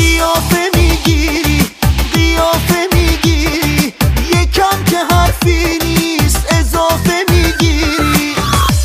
قیافه میگیری قیافه میگیری یکم که حرفی نیست اضافه میگیری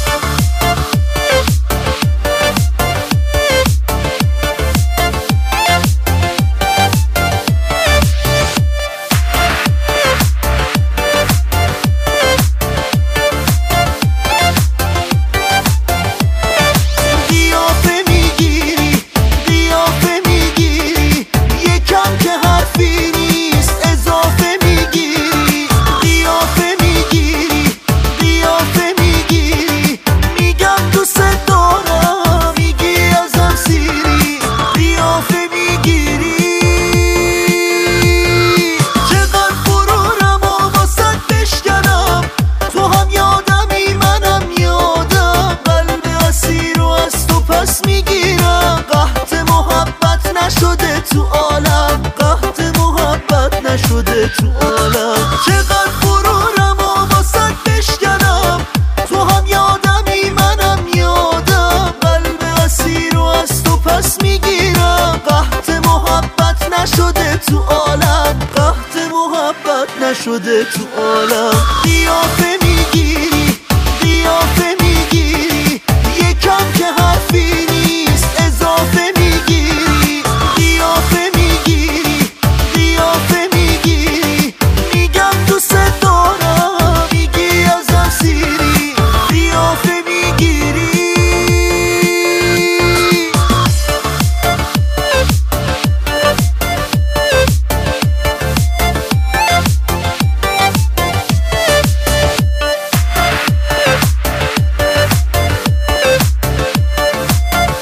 تو عالم قحط محبت نشده تو عالم چقدر غرورم و واسد بشکنم تو هم یادمی منم یادم قلب اسیر و از تو پس میگیرم قحط محبت نشده تو عالم قحط محبت نشده تو عالم قیافه میگیری قیافه میگیری یکم که حرفی نیست اضافه میگیری قیافه میگیری قیافه میگیری میگم دوست دارم میگی ازم سیری قیافه میگیری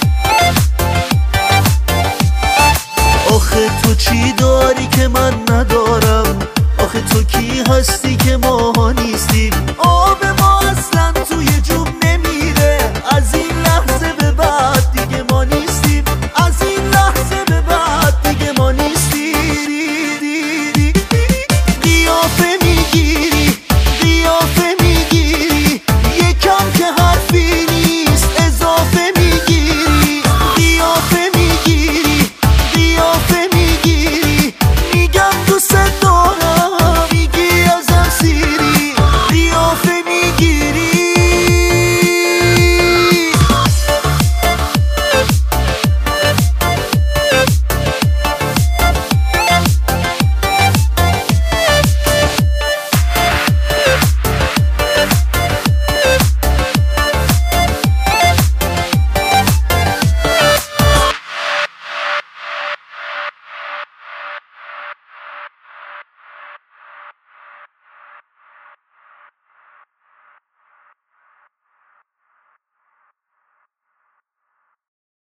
آخه تو چی داری که من ندارم